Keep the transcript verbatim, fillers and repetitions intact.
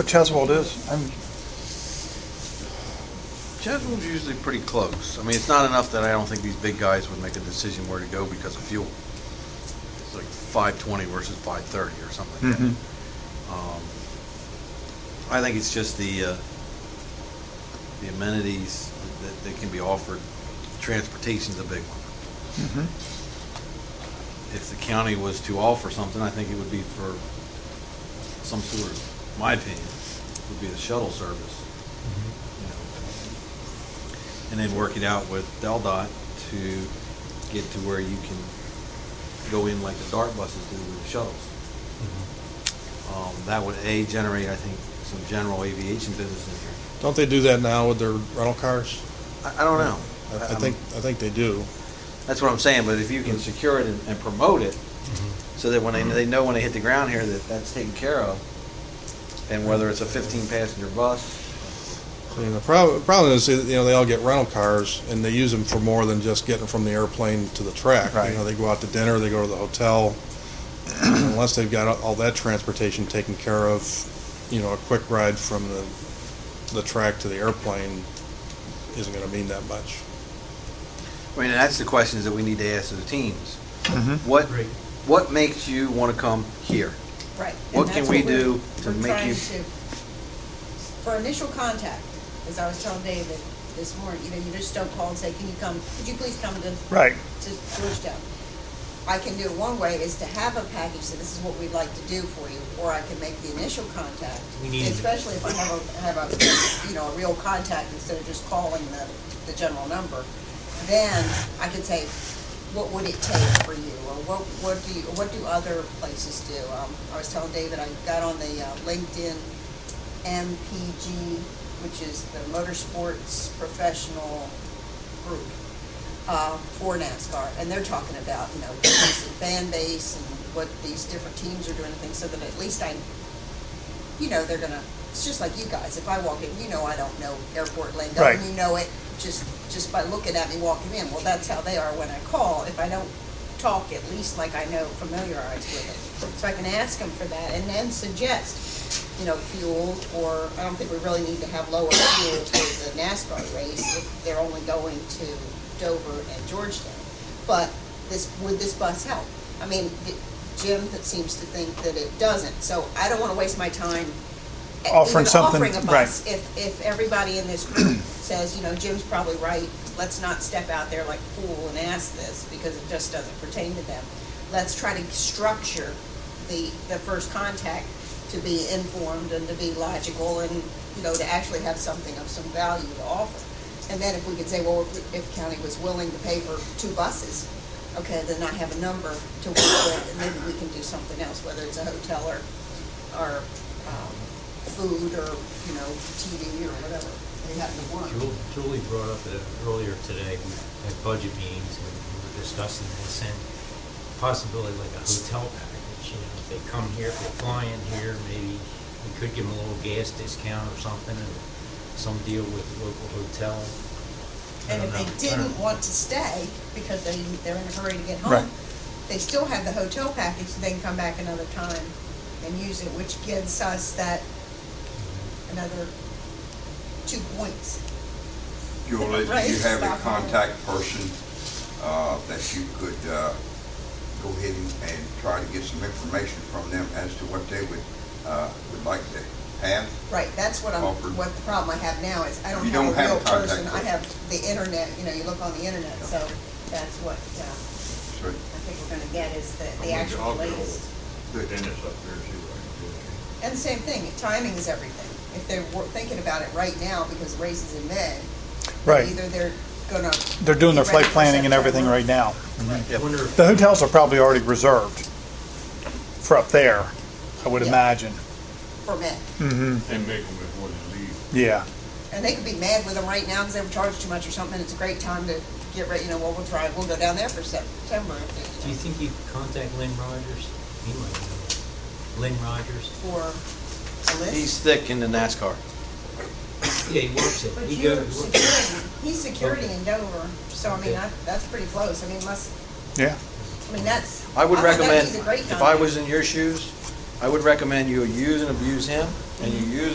what Cheswold is? I'm, Cheswold's usually pretty close. I mean, it's not enough that I don't think these big guys would make a decision where to go because of fuel. It's like five twenty versus five thirty or something like Mhm. that. Um, I think it's just the uh, the amenities that, that can be offered. Transportation's a big one. mhm. If the county was to offer something, I think it would be for some sort of, my opinion, would be the shuttle service. You know, and then work it out with DelDOT to get to where you can go in like the DART buses do with the shuttles. Um, that would, A, generate, I think, some general aviation business in here. Don't they do that now with their rental cars? I, I don't know. I, I I'm- think I think they do. That's what I'm saying, but if you can secure it and, and promote it, so that when they, they know when they hit the ground here that that's taken care of, and whether it's a fifteen passenger bus, I mean, the problem, problem is, you know, they all get rental cars, and they use them for more than just getting from the airplane to the track. Right. You know, they go out to dinner, they go to the hotel. Unless they've got all that transportation taken care of, you know, a quick ride from the the track to the airplane isn't going to mean that much. I mean, and that's the questions that we need to ask to the teams. Mhm. What what makes you want to come here? Right. What And can that's we we're- do to we're make trying you- to- For initial contact, as I was telling David this morning, you know, you just don't call and say, can you come, could you please come to, right. to Georgetown? I can do it one way is to have a package, so this is what we'd like to do for you, or I can make the initial contact. We need- Especially if I have a, have a, you know, a real contact instead of just calling the, the general number. Then I could say, what would it take for you, or what, what do you, what do other places do? Um, I was telling David, I got on the uh, LinkedIn M P G, which is the Motorsports Professional Group, uh, for NASCAR, and they're talking about, you know, increasing fan base and what these different teams are doing and things, so that at least I, you know, they're gonna, it's just like you guys, if I walk in, you know I don't know airport lingo, Right. and you know it just, just by looking at me walking in, well, that's how they are when I call, if I don't talk, at least like I know, familiarize with it. So I can ask them for that, and then suggest, you know, fuel, or, I don't think we really need to have lower fuel for the NASCAR race if they're only going to Dover and Georgetown. But this, would this bus help? I mean, the- Jim that seems to think that it doesn't, so I don't wanna waste my time Offering even something, offering a right. bus. If, if everybody in this group says, you know, Jim's probably right, let's not step out there like a fool and ask this, because it just doesn't pertain to them. Let's try to structure the, the first contact to be informed and to be logical and, you know, to actually have something of some value to offer. And then if we could say, well, if, we- if county was willing to pay for two buses, okay, then I have a number to work with, and maybe we can do something else, whether it's a hotel or, or, um, food or, you know, T V or whatever they happen to want. Jul- Julie brought up that earlier today, we had budget meetings, and we were discussing this, and possibility like a hotel package, you know, if they come here, if they fly in here, maybe we could give them a little gas discount or something, and some deal with the local hotel. I And don't if know. they I don't didn't know. want to stay, because they, they're in a hurry to get Right. home, they still have the hotel package, so they can come back another time and use it, which gives us that, another two points. Julie, do Right, you have a stop. contact person uh, that you could uh, go ahead and and try to get some information from them as to what they would, uh, would like to have? Right, that's what I'm, Offered. what the problem I have now is, I don't You have don't a have real a contact person, I person. have the internet, you know, you look on the internet, so that's what, uh, So, I think we're gonna get is the, the I'll actual go latest. with Dennis up there and see what I can do. And the same thing, timing is everything. If they're wor- thinking about it right now, because the race is in May, Right. either they're gonna. They're doing their be ready flight for planning and everything September. right now. I wonder if The hotels are probably already reserved for up there, I would Yeah. imagine. For May. Mm-hmm. And make them before they leave. Yeah. And they could be mad with them right now because they were charged too much or something, and it's a great time to get ready, you know, well, we'll try, we'll go down there for September if they, do you think you could contact Lynn Rogers? He might know. Lynn Rogers? for a list. He's thick in the NASCAR. Yeah, he works it. But He you're goes. he works it. security, he's security Okay. in Dover, so I mean, Okay. that, that's pretty close. I mean, must, Yeah. I mean, that's. I would think that recommend, he's a great if I contact. was in your shoes, I would recommend you use and abuse him, and you use